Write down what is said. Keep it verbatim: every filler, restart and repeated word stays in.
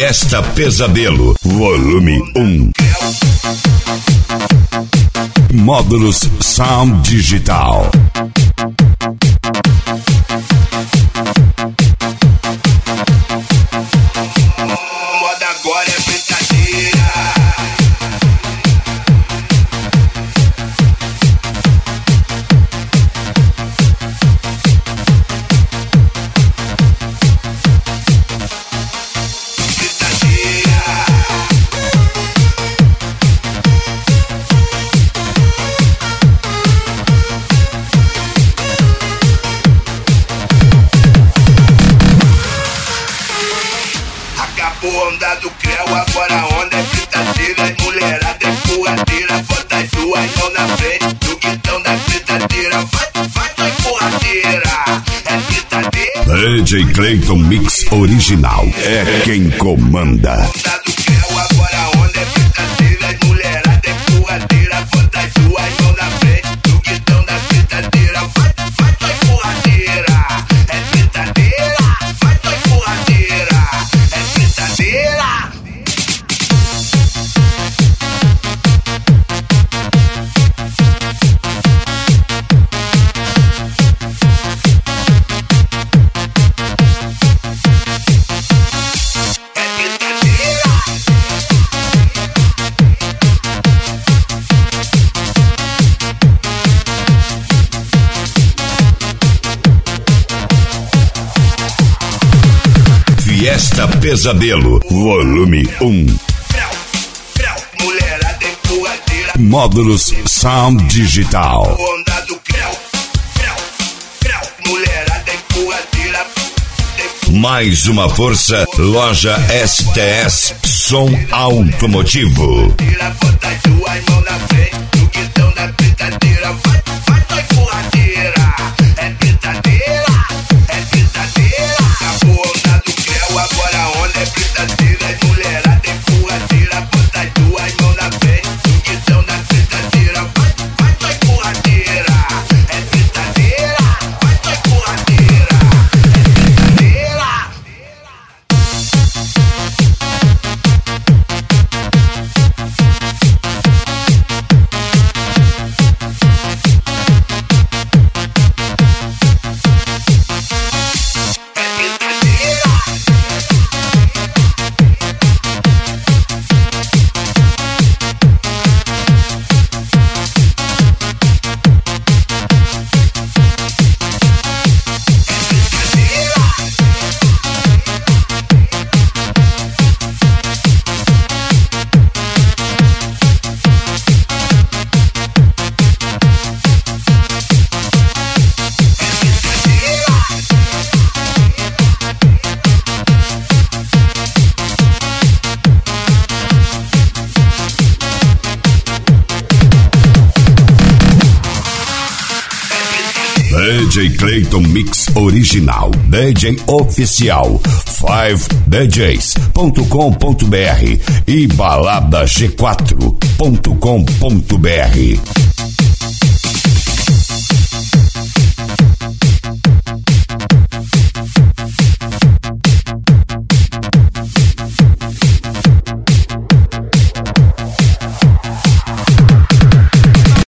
Fiesta Pesadelo, volume um. Módulos Sound Digital. Moda agora é brincadeira. Onda do creu, agora a onda é fritadeira. Mulherada é porradeira, bota as duas mãos na frente do guidão da fritadeira. Vai, vai, vai, porradeira, é fritadeira. D J Clayton Mix Original é quem comanda. Onda do creu, agora a onda é fritadeira. Mulherada é porradeira, bota as duas mãos na frente do guidão da fritadeira. Vai, vai, vai, porradeira, é fritadeira. Vai, vai, porradeira, é fritadeira. Fiesta Pesadelo, volume um. Mulherada é porradeira. Módulos Sound Digital. Onda do creu, creu, creu. Mulherada é porradeira. Mais uma força, loja S T S, som automotivo. Bota as duas mãos na frente do guidão da fritadeira. Vai, vai, vai, porradeira. É fritadeira, é fritadeira. Acabou a onda do creu, agora a onda é fritadeira. Mulherada é porradeira. Bota as duas mãos na frente do guidão da fritadeira. Vai, vai, vai, porradeira. É fritadeira, vai, vai, porradeira. É fritadeira. D J Clayton Mix Original, D J Oficial, five d js ponto com ponto b r e balada g quatro ponto com ponto b r.